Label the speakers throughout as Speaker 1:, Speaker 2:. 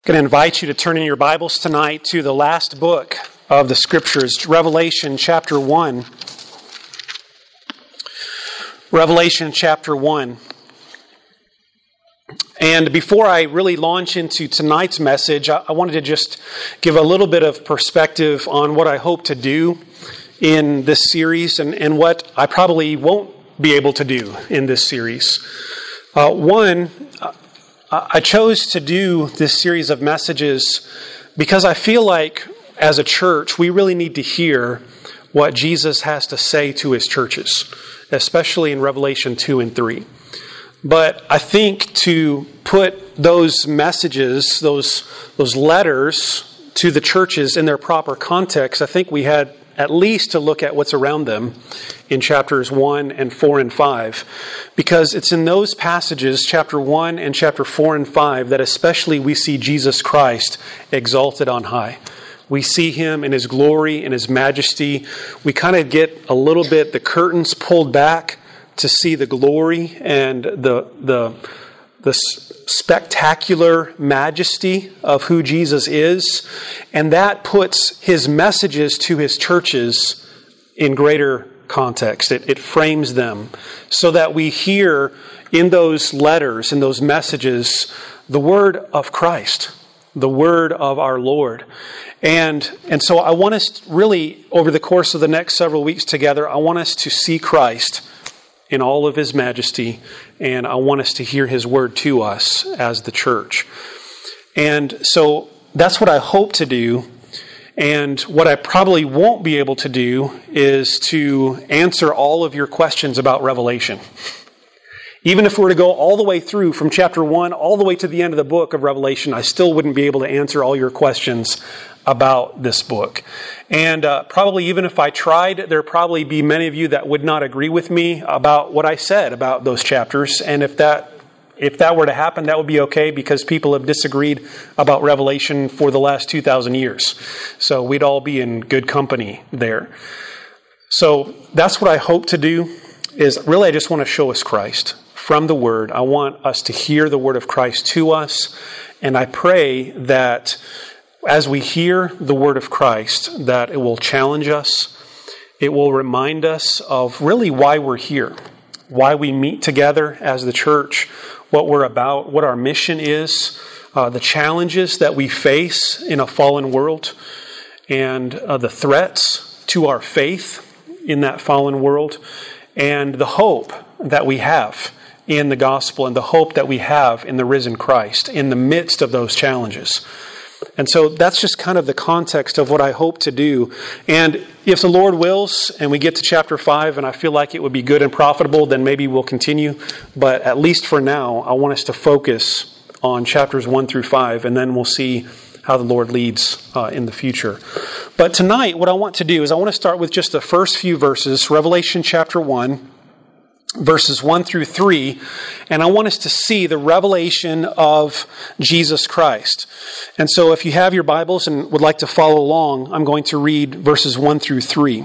Speaker 1: I'm going to invite you to turn in your Bibles tonight to the last book of the Scriptures, Revelation chapter 1. Revelation chapter 1. And before I really launch into tonight's message, I wanted to just give a little bit of perspective on what I hope to do in this series and what I probably won't be able to do in this series. I chose to do this series of messages because I feel like as a church, we really need to hear what Jesus has to say to his churches, especially in Revelation 2 and 3. But I think to put those messages, those letters to the churches in their proper context, I think we had at least to look at what's around them in chapters 1 and 4 and 5. Because it's in those passages, chapter 1 and chapter 4 and 5, that especially we see Jesus Christ exalted on high. We see him in his glory, in his majesty. We kind of get a little bit the curtains pulled back to see the glory and the spectacular majesty of who Jesus is. And that puts his messages to his churches in greater context. It frames them so that we hear in those letters, in those messages, the word of Christ, the word of our Lord. And so I want us really, over the course of the next several weeks together, I want us to see Christ in all of his majesty, and I want us to hear his word to us as the church. And so that's what I hope to do. And what I probably won't be able to do is to answer all of your questions about Revelation. Even if we were to go all the way through from chapter 1 all the way to the end of the book of Revelation, I still wouldn't be able to answer all your questions about this book. And probably even if I tried, there'd probably be many of you that would not agree with me about what I said about those chapters. And if that were to happen, that would be okay, because people have disagreed about Revelation for the last 2,000 years. So we'd all be in good company there. So that's what I hope to do, is really I just want to show us Christ from the Word. I want us to hear the Word of Christ to us. And I pray that as we hear the Word of Christ, that it will challenge us. It will remind us of really why we're here, why we meet together as the church, what we're about, what our mission is, the challenges that we face in a fallen world, and the threats to our faith in that fallen world, and the hope that we have in the gospel and the hope that we have in the risen Christ in the midst of those challenges. And so that's just kind of the context of what I hope to do. And if the Lord wills, and we get to chapter 5, and I feel like it would be good and profitable, then maybe we'll continue. But at least for now, I want us to focus on chapters 1 through 5, and then we'll see how the Lord leads in the future. But tonight, what I want to do is I want to start with just the first few verses, Revelation chapter 1, verses 1 through 3, and I want us to see the revelation of Jesus Christ. And so if you have your Bibles and would like to follow along, I'm going to read verses 1 through 3.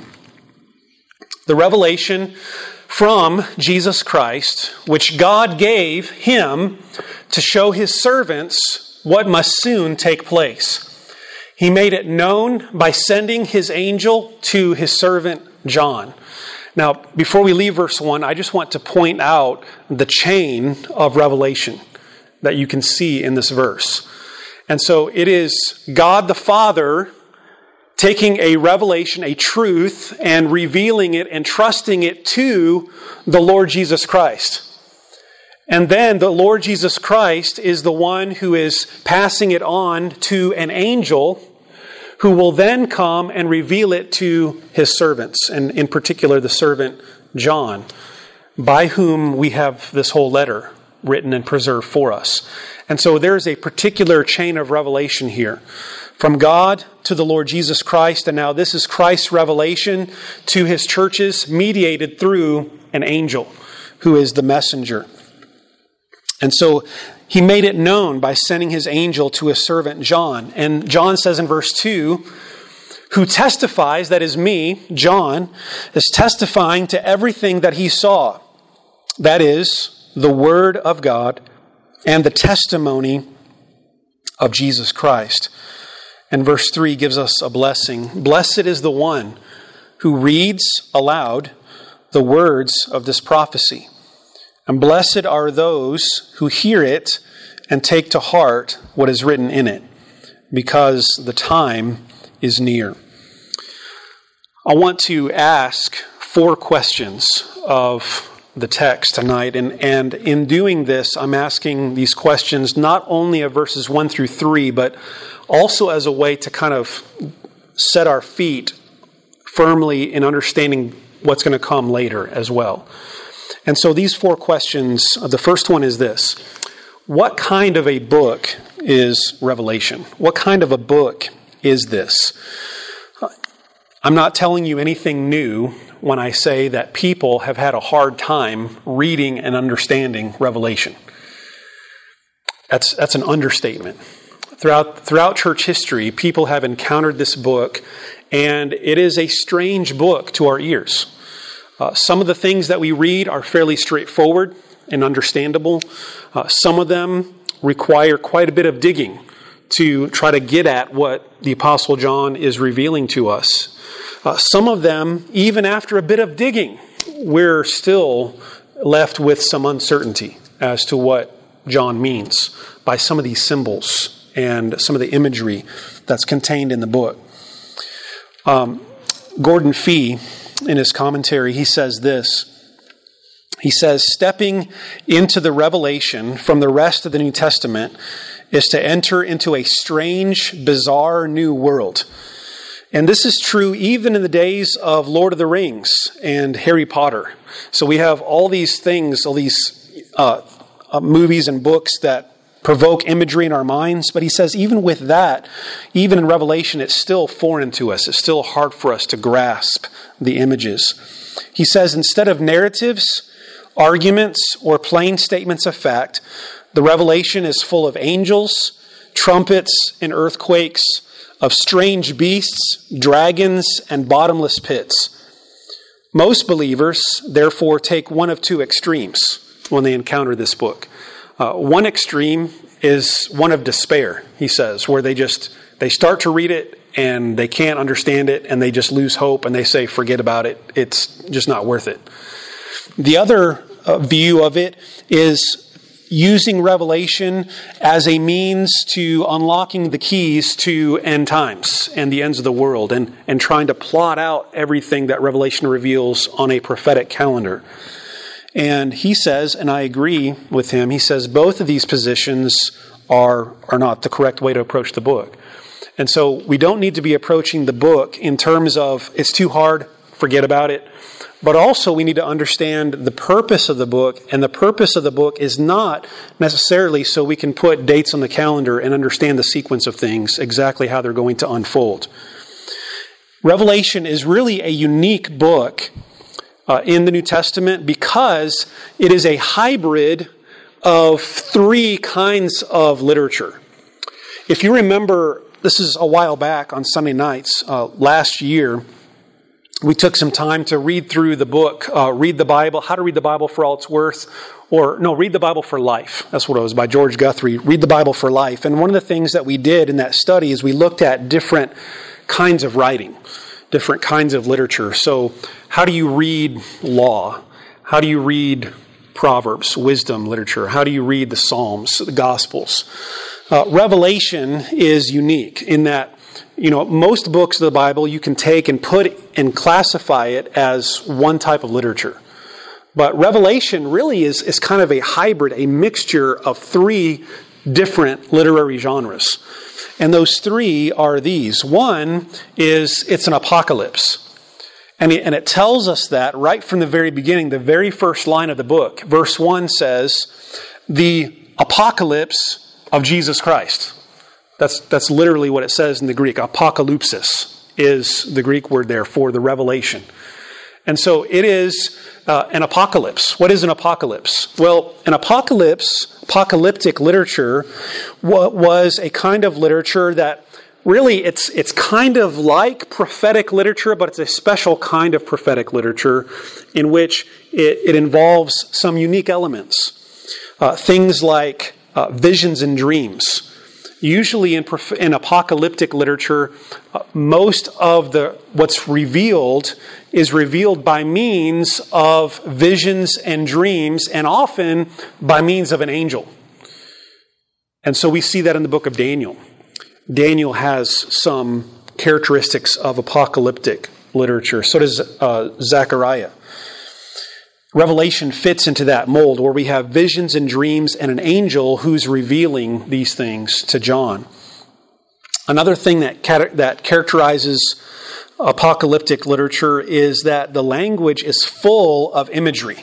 Speaker 1: The revelation from Jesus Christ, which God gave him to show his servants what must soon take place. He made it known by sending his angel to his servant John. Now, before we leave verse 1, I just want to point out the chain of revelation that you can see in this verse. And so it is God the Father taking a revelation, a truth, and revealing it and trusting it to the Lord Jesus Christ. And then the Lord Jesus Christ is the one who is passing it on to an angel who will then come and reveal it to his servants, and in particular the servant John, by whom we have this whole letter written and preserved for us. And so there's a particular chain of revelation here, from God to the Lord Jesus Christ, and now this is Christ's revelation to his churches, mediated through an angel who is the messenger. And so he made it known by sending his angel to his servant John. And John says in verse 2, who testifies, that is me, John, is testifying to everything that he saw. That is the word of God and the testimony of Jesus Christ. And verse 3 gives us a blessing. Blessed is the one who reads aloud the words of this prophecy. And blessed are those who hear it and take to heart what is written in it, because the time is near. I want to ask 4 questions of the text tonight. And in doing this, I'm asking these questions not only of verses 1 through 3, but also as a way to kind of set our feet firmly in understanding what's going to come later as well. And so these 4 questions, the first one is this: what kind of a book is Revelation? What kind of a book is this? I'm not telling you anything new when I say that people have had a hard time reading and understanding Revelation. That's an understatement. Throughout church history, people have encountered this book, and it is a strange book to our ears. Some of the things that we read are fairly straightforward and understandable. Some of them require quite a bit of digging to try to get at what the Apostle John is revealing to us. Some of them, even after a bit of digging, we're still left with some uncertainty as to what John means by some of these symbols and some of the imagery that's contained in the book. Gordon Fee, in his commentary, he says this. He says, stepping into the revelation from the rest of the New Testament is to enter into a strange, bizarre new world. And this is true even in the days of Lord of the Rings and Harry Potter. So we have all these things, all these movies and books that provoke imagery in our minds. But he says even with that, even in Revelation, it's still foreign to us. It's still hard for us to grasp the images. He says instead of narratives, arguments, or plain statements of fact, the Revelation is full of angels, trumpets, and earthquakes, of strange beasts, dragons, and bottomless pits. Most believers, therefore, take one of 2 extremes when they encounter this book. One extreme is one of despair, he says, where they start to read it and they can't understand it and they just lose hope and they say, forget about it. It's just not worth it. The other view of it is using Revelation as a means to unlocking the keys to end times and the ends of the world and trying to plot out everything that Revelation reveals on a prophetic calendar. And he says, and I agree with him, he says both of these positions are not the correct way to approach the book. And so we don't need to be approaching the book in terms of it's too hard, forget about it. But also we need to understand the purpose of the book, and the purpose of the book is not necessarily so we can put dates on the calendar and understand the sequence of things, exactly how they're going to unfold. Revelation is really a unique book in the New Testament because it is a hybrid of 3 kinds of literature. If you remember, this is a while back on Sunday nights last year, we took some time to read through the book, Read the Bible, How to Read the Bible for All It's Worth, Read the Bible for Life. That's what it was, by George Guthrie, Read the Bible for Life. And one of the things that we did in that study is we looked at different kinds of writing, different kinds of literature. So how do you read law? How do you read Proverbs, wisdom literature? How do you read the Psalms, the Gospels? Revelation is unique in that most books of the Bible you can take and put and classify it as one type of literature. But Revelation really is kind of a hybrid, a mixture of 3 different literary genres. And those 3 are these. One is it's an apocalypse. And it tells us that right from the very beginning, the very first line of the book. Verse 1 says, the apocalypse of Jesus Christ. That's literally what it says in the Greek. Apocalypsis is the Greek word there for the revelation. And so it is an apocalypse. What is an apocalypse? Well, an apocalyptic literature was a kind of literature that really it's kind of like prophetic literature, but it's a special kind of prophetic literature in which it involves some unique elements. Things like visions and dreams. Usually in apocalyptic literature, most of what's revealed is revealed by means of visions and dreams, and often by means of an angel. And so we see that in the book of Daniel. Daniel has some characteristics of apocalyptic literature. So does Zechariah. Revelation fits into that mold where we have visions and dreams and an angel who's revealing these things to John. Another thing that characterizes apocalyptic literature is that the language is full of imagery.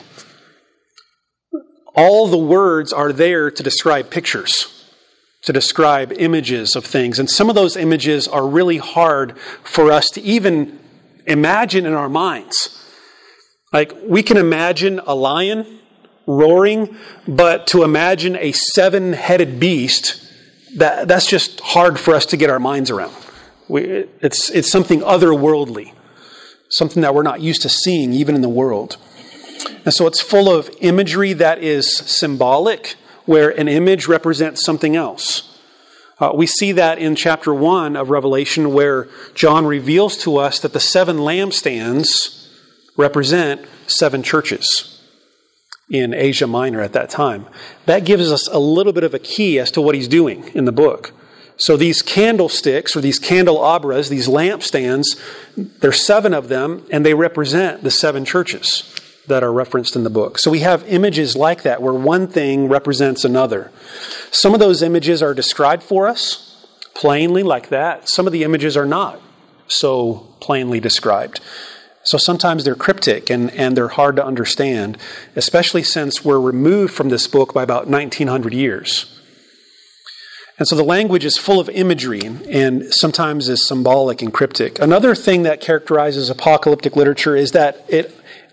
Speaker 1: All the words are there to describe pictures, to describe images of things. And some of those images are really hard for us to even imagine in our minds. Like, we can imagine a lion roaring, but to imagine a 7-headed beast, that's just hard for us to get our minds around. It's something otherworldly, something that we're not used to seeing even in the world. And so it's full of imagery that is symbolic, where an image represents something else. We see that in chapter 1 of Revelation, where John reveals to us that the 7 lampstands represent 7 churches in Asia Minor at that time. That gives us a little bit of a key as to what he's doing in the book. So these candlesticks, or these candelabras, these lampstands, there's 7 of them, and they represent the 7 churches that are referenced in the book. So we have images like that, where one thing represents another. Some of those images are described for us plainly like that. Some of the images are not so plainly described. So sometimes they're cryptic and they're hard to understand, especially since we're removed from this book by about 1900 years. And so the language is full of imagery and sometimes is symbolic and cryptic. Another thing that characterizes apocalyptic literature is that it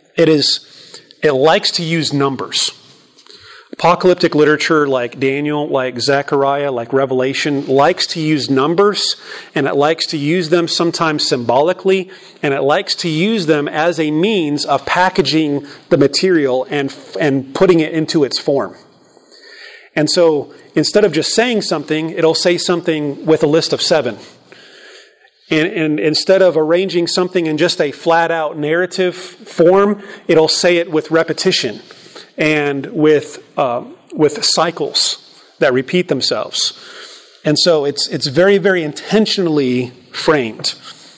Speaker 1: likes to use numbers. Apocalyptic literature like Daniel, like Zechariah, like Revelation, likes to use numbers, and it likes to use them sometimes symbolically, and it likes to use them as a means of packaging the material and putting it into its form. And so instead of just saying something, it'll say something with a list of 7. And instead of arranging something in just a flat-out narrative form, it'll say it with repetition and with cycles that repeat themselves. And so it's very, very intentionally framed.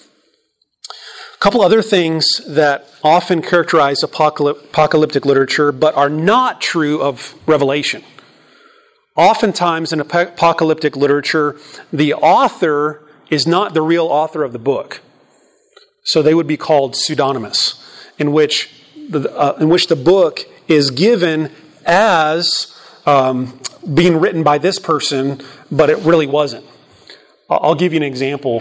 Speaker 1: A couple other things that often characterize apocalyptic literature but are not true of Revelation. Oftentimes in apocalyptic literature, the author is not the real author of the book. So they would be called pseudonymous, in which the book is given as being written by this person, but it really wasn't. I'll give you an example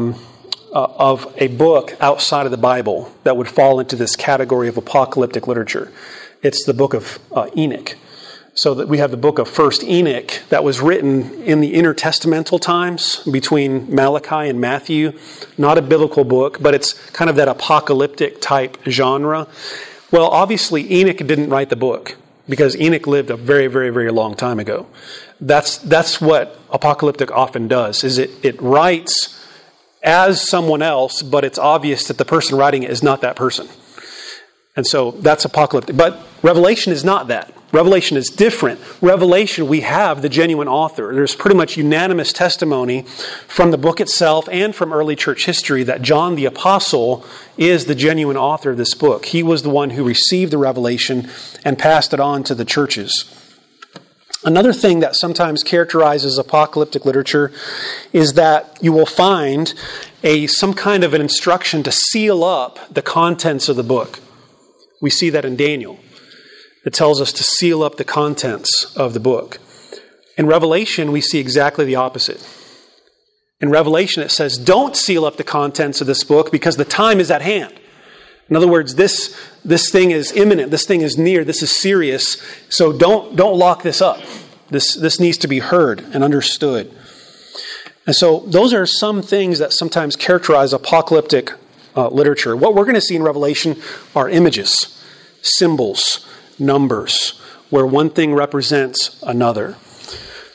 Speaker 1: of a book outside of the Bible that would fall into this category of apocalyptic literature. It's the book of Enoch. So that we have the book of 1st Enoch that was written in the intertestamental times between Malachi and Matthew. Not a biblical book, but it's kind of that apocalyptic type genre. Well, obviously Enoch didn't write the book because Enoch lived a very, very, very long time ago. That's what apocalyptic often does, is it writes as someone else, but it's obvious that the person writing it is not that person. And so that's apocalyptic. But Revelation is not that. Revelation is different. Revelation, we have the genuine author. There's pretty much unanimous testimony from the book itself and from early church history that John the Apostle is the genuine author of this book. He was the one who received the revelation and passed it on to the churches. Another thing that sometimes characterizes apocalyptic literature is that you will find some kind of an instruction to seal up the contents of the book. We see that in Daniel. It tells us to seal up the contents of the book. In Revelation, we see exactly the opposite. In Revelation, it says, don't seal up the contents of this book because the time is at hand. In other words, this thing is imminent. This thing is near. This is serious. So don't lock this up. This needs to be heard and understood. And so those are some things that sometimes characterize apocalyptic literature. What we're going to see in Revelation are images, symbols, numbers, where one thing represents another.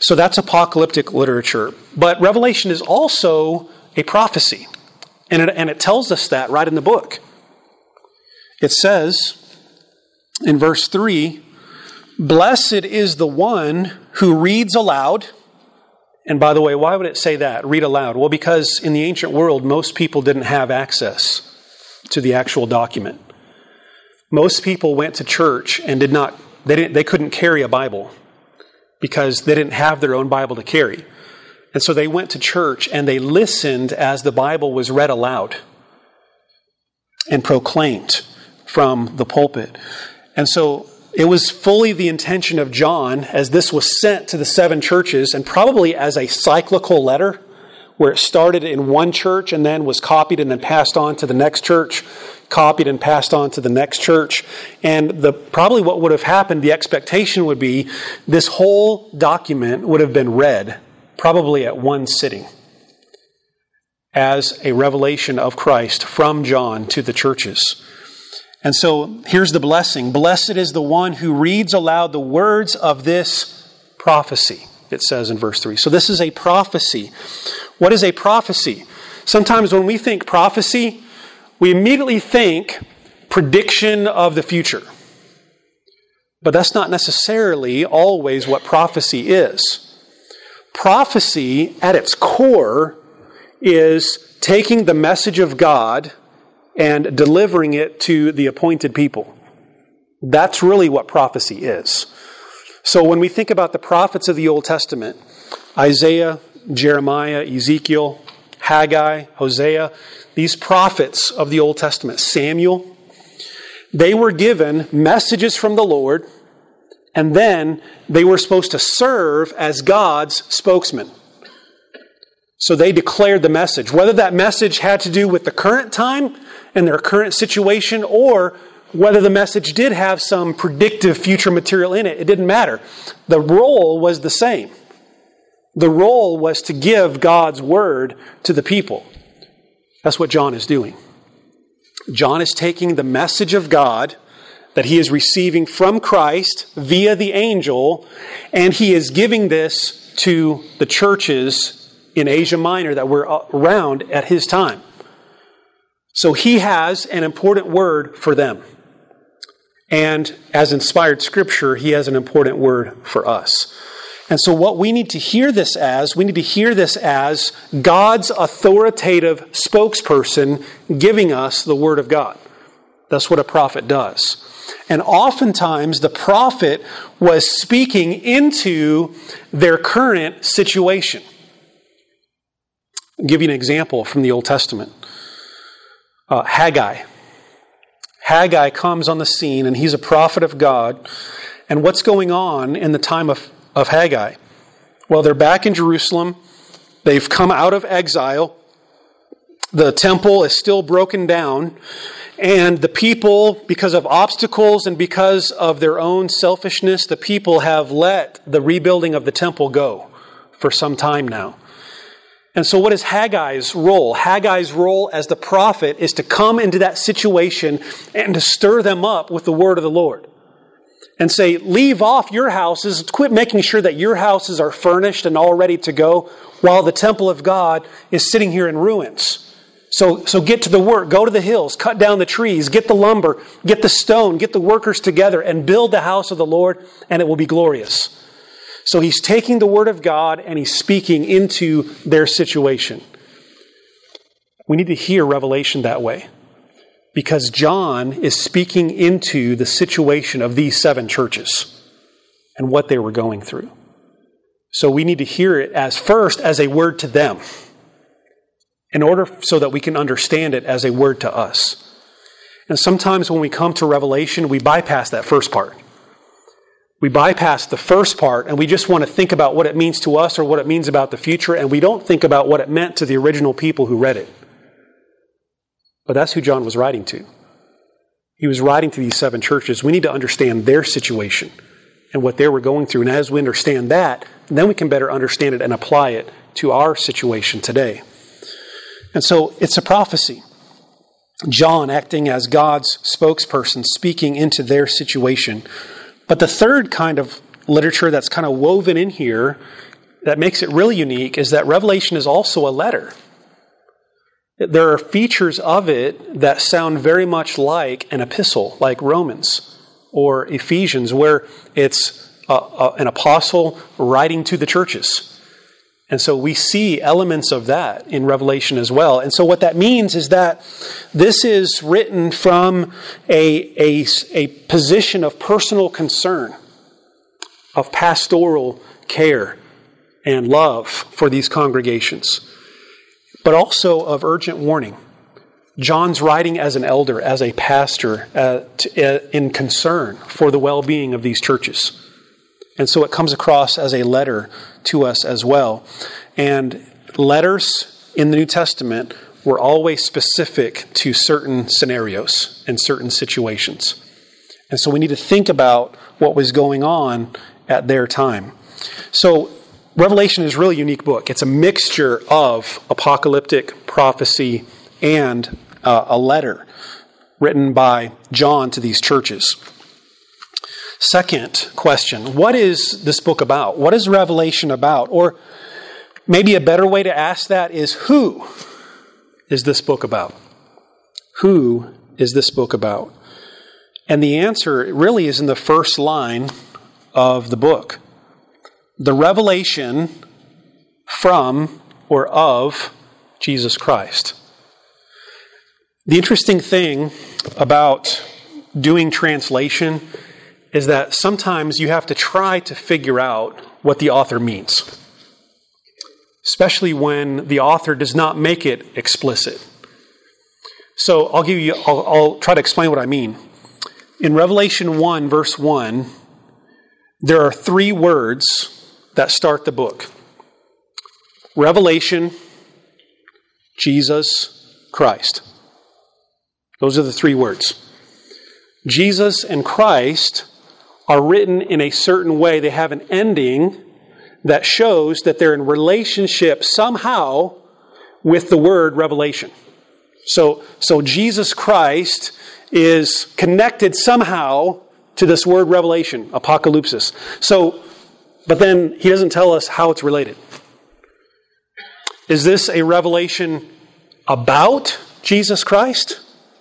Speaker 1: So that's apocalyptic literature. But Revelation is also a prophecy. And it tells us that right in the book. It says in verse 3, "Blessed is the one who reads aloud." And by the way, why would it say that? Read aloud. Well, because in the ancient world, most people didn't have access to the actual document. Most people went to church and they couldn't carry a Bible because they didn't have their own Bible to carry. And so they went to church and they listened as the Bible was read aloud and proclaimed from the pulpit. And so it was fully the intention of John, as this was sent to the 7 churches, and probably as a cyclical letter, where it started in one church and then was copied and then passed on to the next church, copied and passed on to the next church. And probably what would have happened, the expectation would be, this whole document would have been read, probably at one sitting, as a revelation of Christ from John to the churches. And so here's the blessing. Blessed is the one who reads aloud the words of this prophecy, it says in verse 3. So this is a prophecy. What is a prophecy? Sometimes when we think prophecy, we immediately think prediction of the future. But that's not necessarily always what prophecy is. Prophecy, at its core, is taking the message of God and delivering it to the appointed people. That's really what prophecy is. So when we think about the prophets of the Old Testament, Isaiah, Jeremiah, Ezekiel, Haggai, Hosea, these prophets of the Old Testament, Samuel, they were given messages from the Lord, and then they were supposed to serve as God's spokesman. So they declared the message. Whether that message had to do with the current time and their current situation, or whether the message did have some predictive future material in it, it didn't matter. The role was the same. The role was to give God's word to the people. That's what John is doing. John is taking the message of God that he is receiving from Christ via the angel, and he is giving this to the churches in Asia Minor that were around at his time. So he has an important word for them. And as inspired Scripture, he has an important word for us. And so what we need to hear this as, God's authoritative spokesperson giving us the Word of God. That's what a prophet does. And oftentimes the prophet was speaking into their current situation. I'll give you an example from the Old Testament. Haggai. Haggai comes on the scene, and he's a prophet of God. And what's going on in the time of Haggai? Well, they're back in Jerusalem. They've come out of exile. The temple is still broken down. And the people, because of obstacles and because of their own selfishness, the people have let the rebuilding of the temple go for some time now. And so what is Haggai's role? Haggai's role as the prophet is to come into that situation and to stir them up with the word of the Lord. And say, leave off your houses, quit making sure that your houses are furnished and all ready to go while the temple of God is sitting here in ruins. So get to the work, go to the hills, cut down the trees, get the lumber, get the stone, get the workers together and build the house of the Lord, and it will be glorious. So he's taking the word of God and he's speaking into their situation. We need to hear Revelation that way, because John is speaking into the situation of these 7 churches and what they were going through. So we need to hear it as a word to them, in order so that we can understand it as a word to us. And sometimes when we come to Revelation, we bypass that first part. We bypass the first part and we just want to think about what it means to us or what it means about the future, and we don't think about what it meant to the original people who read it. But that's who John was writing to. He was writing to these 7 churches. We need to understand their situation and what they were going through. And as we understand that, then we can better understand it and apply it to our situation today. And so it's a prophecy. John acting as God's spokesperson, speaking into their situation. But the third kind of literature that's kind of woven in here that makes it really unique is that Revelation is also a letter. There are features of it that sound very much like an epistle, like Romans or Ephesians, where it's an apostle writing to the churches. And so we see elements of that in Revelation as well. And so what that means is that this is written from a position of personal concern, of pastoral care and love for these congregations, but also of urgent warning. John's writing as an elder, as a pastor, in concern for the well-being of these churches. And so it comes across as a letter to us as well. And letters in the New Testament were always specific to certain scenarios and certain situations. And so we need to think about what was going on at their time. So Revelation is a really unique book. It's a mixture of apocalyptic prophecy and a letter written by John to these churches. Second question, what is this book about? What is Revelation about? Or maybe a better way to ask that is, who is this book about? Who is this book about? And the answer really is in the first line of the book. The revelation from or of Jesus Christ. The interesting thing about doing translation is that sometimes you have to try to figure out what the author means, especially when the author does not make it explicit. So I'll try to explain what I mean. In Revelation 1, verse 1, there are 3 words that start the book. Revelation, Jesus, Christ. Those are the 3 words. Jesus and Christ are written in a certain way. They have an ending that shows that they're in relationship somehow with the word revelation. So Jesus Christ is connected somehow to this word revelation, apocalypsis. But then he doesn't tell us how it's related. Is this a revelation about Jesus Christ?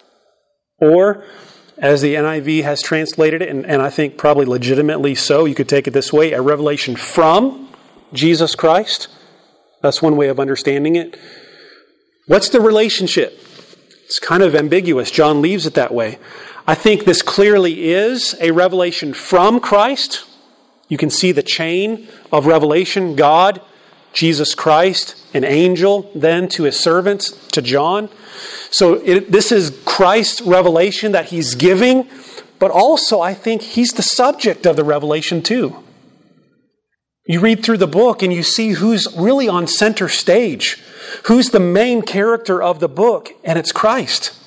Speaker 1: Or, as the NIV has translated it, and I think probably legitimately so, you could take it this way, a revelation from Jesus Christ? That's one way of understanding it. What's the relationship? It's kind of ambiguous. John leaves it that way. I think this clearly is a revelation from Christ. You can see the chain of revelation. God, Jesus Christ, an angel, then to his servants, to John. So this is Christ's revelation that he's giving, but also I think he's the subject of the revelation too. You read through the book and you see who's really on center stage, who's the main character of the book, and it's Christ.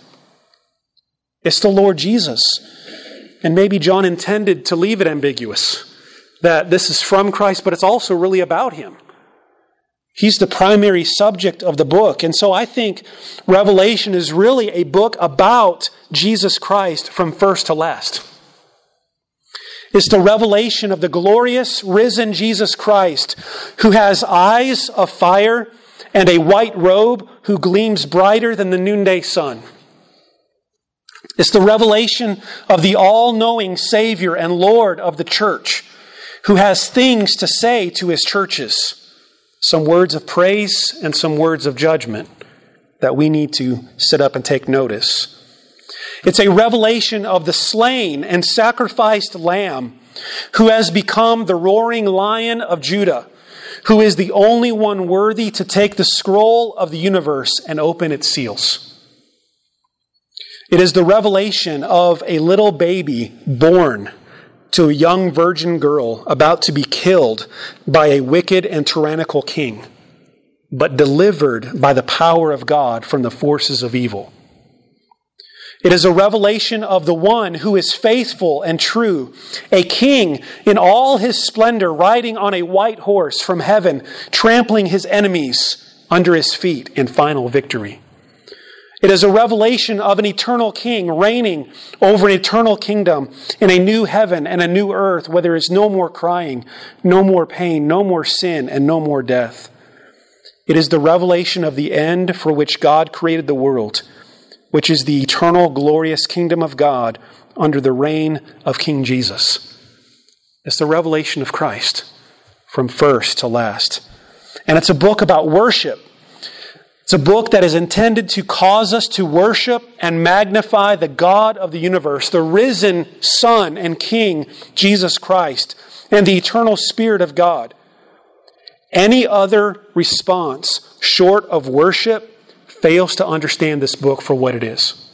Speaker 1: It's the Lord Jesus. And maybe John intended to leave it ambiguous, that this is from Christ, but it's also really about him. He's the primary subject of the book. And so I think Revelation is really a book about Jesus Christ from first to last. It's the revelation of the glorious, risen Jesus Christ, who has eyes of fire and a white robe, who gleams brighter than the noonday sun. It's the revelation of the all-knowing Savior and Lord of the church, who has things to say to his churches. Some words of praise and some words of judgment that we need to sit up and take notice. It's a revelation of the slain and sacrificed Lamb who has become the roaring Lion of Judah, who is the only one worthy to take the scroll of the universe and open its seals. It is the revelation of a little baby born to a young virgin girl about to be killed by a wicked and tyrannical king, but delivered by the power of God from the forces of evil. It is a revelation of the one who is faithful and true, a king in all his splendor, riding on a white horse from heaven, trampling his enemies under his feet in final victory. It is a revelation of an eternal king reigning over an eternal kingdom in a new heaven and a new earth where there is no more crying, no more pain, no more sin, and no more death. It is the revelation of the end for which God created the world, which is the eternal, glorious kingdom of God under the reign of King Jesus. It's the revelation of Christ from first to last. And it's a book about worship. It's a book that is intended to cause us to worship and magnify the God of the universe, the risen Son and King, Jesus Christ, and the eternal Spirit of God. Any other response short of worship fails to understand this book for what it is.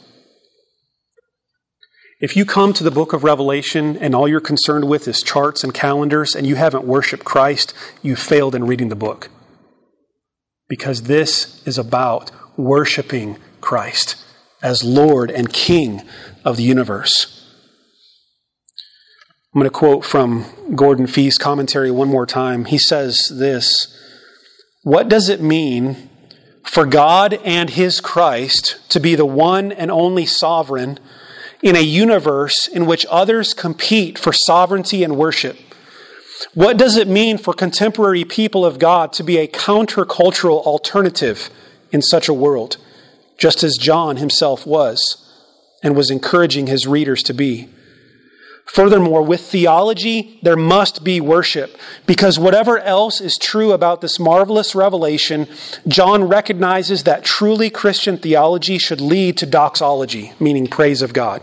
Speaker 1: If you come to the book of Revelation and all you're concerned with is charts and calendars and you haven't worshiped Christ, you failed in reading the book. Because this is about worshiping Christ as Lord and King of the universe. I'm going to quote from Gordon Fee's commentary one more time. He says this: "What does it mean for God and His Christ to be the one and only sovereign in a universe in which others compete for sovereignty and worship? What does it mean for contemporary people of God to be a countercultural alternative in such a world, just as John himself was and was encouraging his readers to be? Furthermore, with theology, there must be worship, because whatever else is true about this marvelous revelation, John recognizes that truly Christian theology should lead to doxology, meaning praise of God.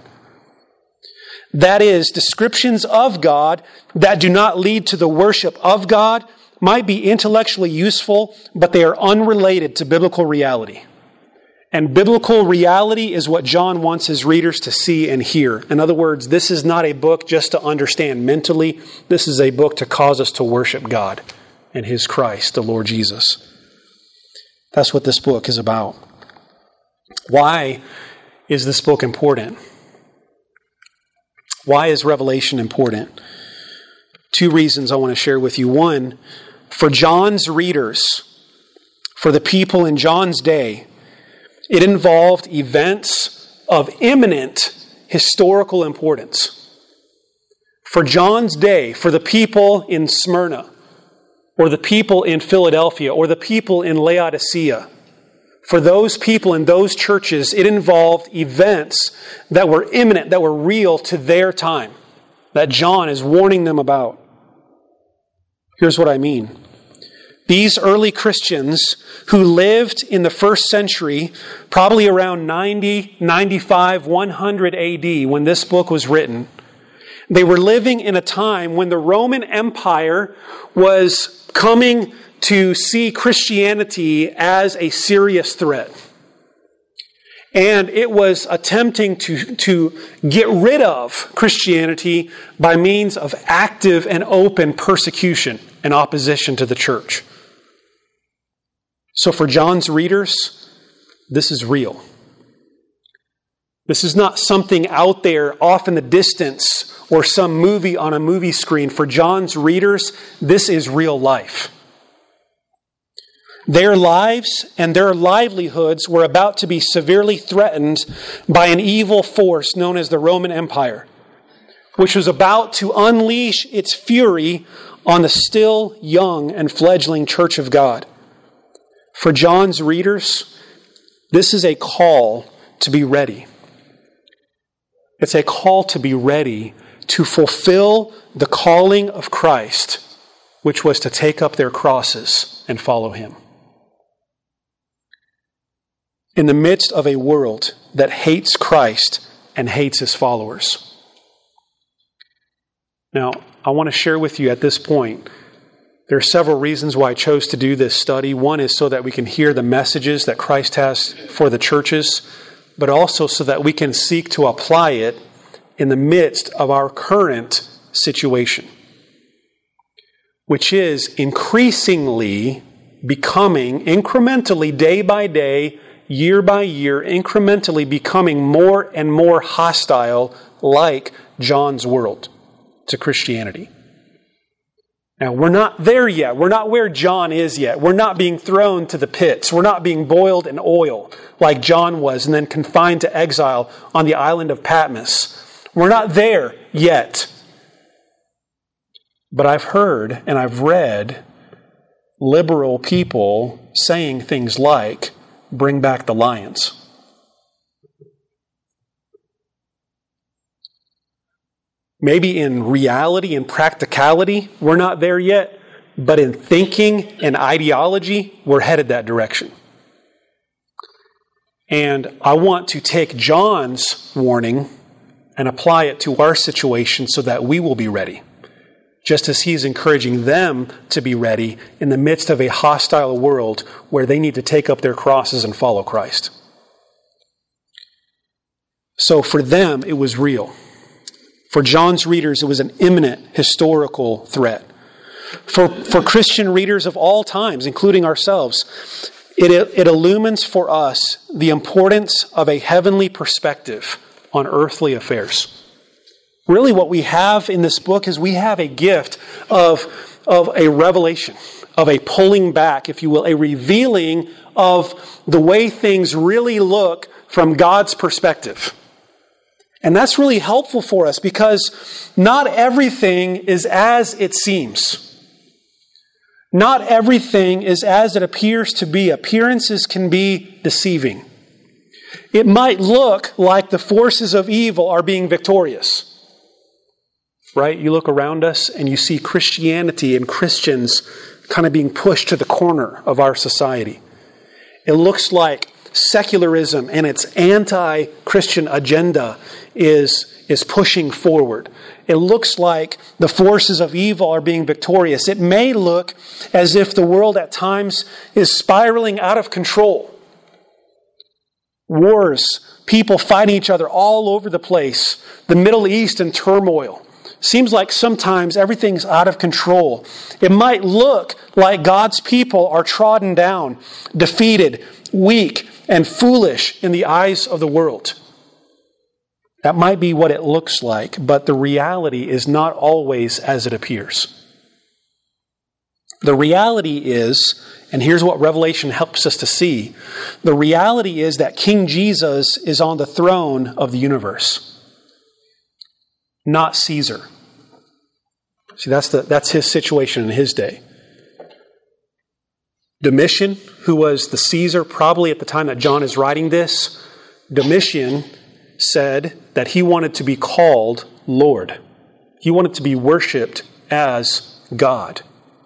Speaker 1: That is, descriptions of God that do not lead to the worship of God might be intellectually useful, but they are unrelated to biblical reality. And biblical reality is what John wants his readers to see and hear. In other words, this is not a book just to understand mentally. This is a book to cause us to worship God and His Christ, the Lord Jesus. That's what this book is about. Why is this book important? Why is Revelation important? Two reasons I want to share with you. One, for John's readers, for the people in John's day, it involved events of imminent historical importance. For John's day, for the people in Smyrna, or the people in Philadelphia, or the people in Laodicea, for those people in those churches, it involved events that were imminent, that were real to their time, that John is warning them about. Here's what I mean. These early Christians who lived in the first century, probably around 90, 95, 100 AD, when this book was written, they were living in a time when the Roman Empire was coming to see Christianity as a serious threat. And it was attempting to get rid of Christianity by means of active and open persecution and opposition to the church. So for John's readers, this is real. This is not something out there off in the distance or some movie on a movie screen. For John's readers, this is real life. Their lives and their livelihoods were about to be severely threatened by an evil force known as the Roman Empire, which was about to unleash its fury on the still young and fledgling Church of God. For John's readers, this is a call to be ready. It's a call to be ready to fulfill the calling of Christ, which was to take up their crosses and follow Him. In the midst of a world that hates Christ and hates His followers. Now, I want to share with you at this point, there are several reasons why I chose to do this study. One is so that we can hear the messages that Christ has for the churches, but also so that we can seek to apply it in the midst of our current situation, which is increasingly becoming, incrementally, day by day, year by year, incrementally becoming more and more hostile like John's world to Christianity. Now, we're not there yet. We're not where John is yet. We're not being thrown to the pits. We're not being boiled in oil like John was and then confined to exile on the island of Patmos. We're not there yet. But I've heard and I've read liberal people saying things like, bring back the lions. Maybe in reality and practicality, we're not there yet, but in thinking and ideology, we're headed that direction. And I want to take John's warning and apply it to our situation so that we will be ready, just as he's encouraging them to be ready in the midst of a hostile world where they need to take up their crosses and follow Christ. So for them, it was real. For John's readers, it was an imminent historical threat. For Christian readers of all times, including ourselves, it illumines for us the importance of a heavenly perspective on earthly affairs. Really what we have in this book is we have a gift of a revelation, of a pulling back, if you will, a revealing of the way things really look from God's perspective. And that's really helpful for us because not everything is as it seems. Not everything is as it appears to be. Appearances can be deceiving. It might look like the forces of evil are being victorious. Right? You look around us and you see Christianity and Christians kind of being pushed to the corner of our society. It looks like secularism and its anti-Christian agenda is pushing forward. It looks like the forces of evil are being victorious. It may look as if the world at times is spiraling out of control. Wars, people fighting each other all over the place, the Middle East in turmoil. Seems like sometimes everything's out of control. It might look like God's people are trodden down, defeated, weak, and foolish in the eyes of the world. That might be what it looks like, but the reality is not always as it appears. The reality is, and here's what Revelation helps us to see, the reality is that King Jesus is on the throne of the universe, not Caesar. See, that's his situation in his day. Domitian, who was the Caesar probably at the time that John is writing this, Domitian said that he wanted to be called Lord. He wanted to be worshipped as God.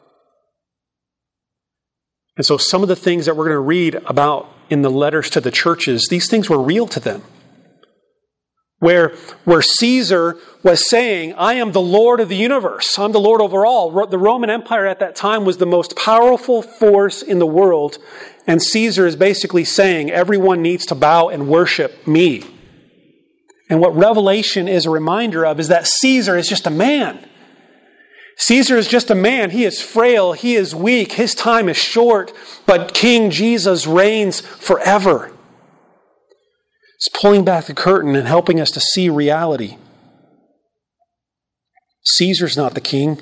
Speaker 1: And so some of the things that we're going to read about in the letters to the churches, these things were real to them. Where Caesar was saying, I am the Lord of the universe. I'm the Lord over all. The Roman Empire at that time was the most powerful force in the world. And Caesar is basically saying, everyone needs to bow and worship me. And what Revelation is a reminder of is that Caesar is just a man. Caesar is just a man. He is frail. He is weak. His time is short. But King Jesus reigns forever. It's pulling back the curtain and helping us to see reality. Caesar's not the king.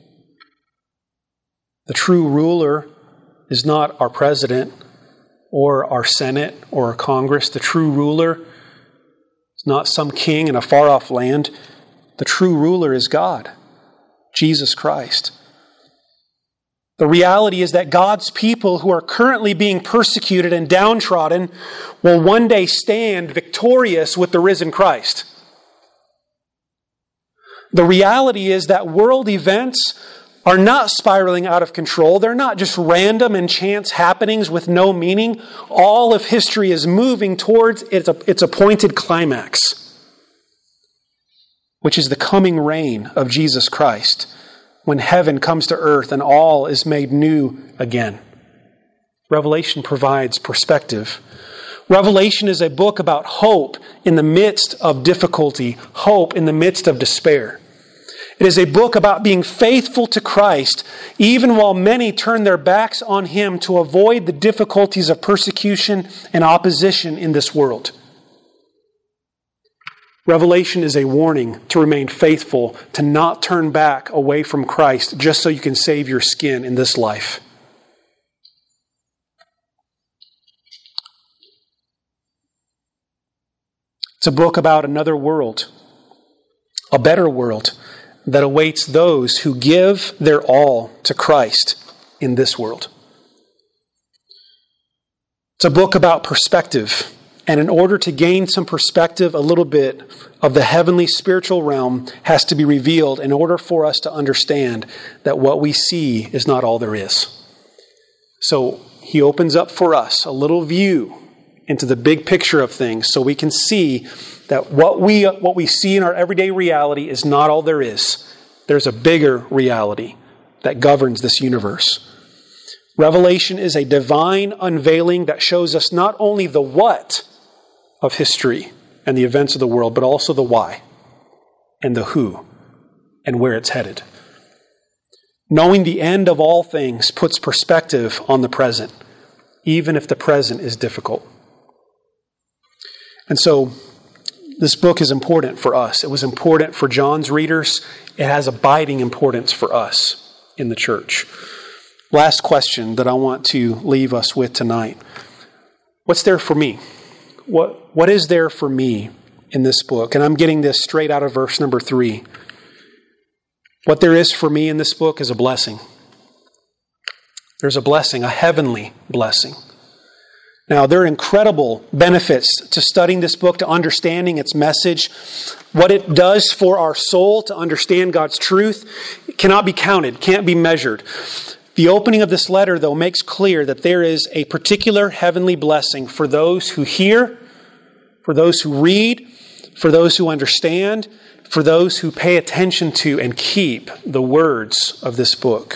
Speaker 1: The true ruler is not our president or our Senate or our Congress. The true ruler is not some king in a far-off land. The true ruler is God, Jesus Christ. The reality is that God's people who are currently being persecuted and downtrodden will one day stand victorious with the risen Christ. The reality is that world events are not spiraling out of control. They're not just random and chance happenings with no meaning. All of history is moving towards its appointed climax, which is the coming reign of Jesus Christ, when heaven comes to earth and all is made new again. Revelation provides perspective. Revelation is a book about hope in the midst of difficulty, hope in the midst of despair. It is a book about being faithful to Christ, even while many turn their backs on Him to avoid the difficulties of persecution and opposition in this world. Revelation is a warning to remain faithful, to not turn back away from Christ just so you can save your skin in this life. It's a book about another world, a better world that awaits those who give their all to Christ in this world. It's a book about perspective. And in order to gain some perspective, a little bit of the heavenly spiritual realm has to be revealed in order for us to understand that what we see is not all there is. So he opens up for us a little view into the big picture of things so we can see that what we see in our everyday reality is not all there is. There's a bigger reality that governs this universe. Revelation is a divine unveiling that shows us not only the what of history and the events of the world, but also the why and the who and where it's headed. Knowing the end of all things puts perspective on the present, even if the present is difficult. And so, this book is important for us. It was important for John's readers. It has abiding importance for us in the church. Last question that I want to leave us with tonight. What's there for me? What is there for me in this book? And I'm getting this straight out of verse number 3. What there is for me in this book is a blessing. There's a blessing, a heavenly blessing. Now, there are incredible benefits to studying this book, to understanding its message. What it does for our soul to understand God's truth cannot be counted, can't be measured. The opening of this letter, though, makes clear that there is a particular heavenly blessing for those who hear, for those who read, for those who understand, for those who pay attention to and keep the words of this book.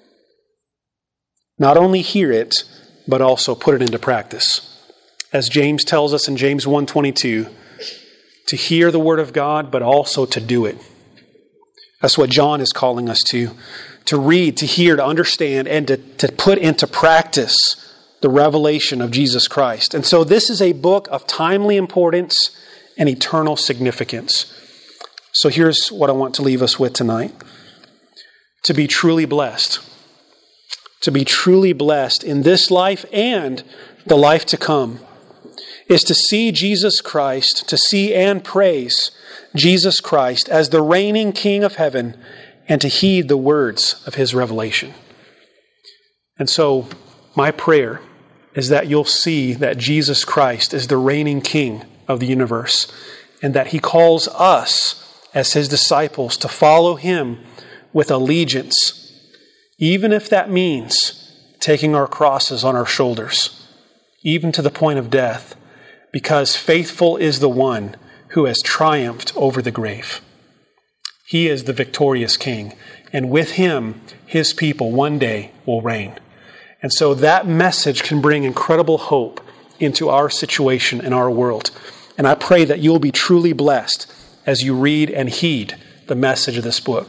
Speaker 1: Not only hear it, but also put it into practice. As James tells us in James 1:22, to hear the word of God, but also to do it. That's what John is calling us to read, to hear, to understand, and to put into practice the revelation of Jesus Christ. And so this is a book of timely importance and eternal significance. So here's what I want to leave us with tonight. To be truly blessed. To be truly blessed in this life and the life to come is to see Jesus Christ, to see and praise Jesus Christ as the reigning King of heaven, and to heed the words of His revelation. And so, my prayer is that you'll see that Jesus Christ is the reigning King of the universe, and that He calls us as His disciples to follow Him with allegiance, even if that means taking our crosses on our shoulders, even to the point of death, because faithful is the one who has triumphed over the grave. He is the victorious King, and with Him, His people one day will reign. And so that message can bring incredible hope into our situation and our world. And I pray that you'll be truly blessed as you read and heed the message of this book.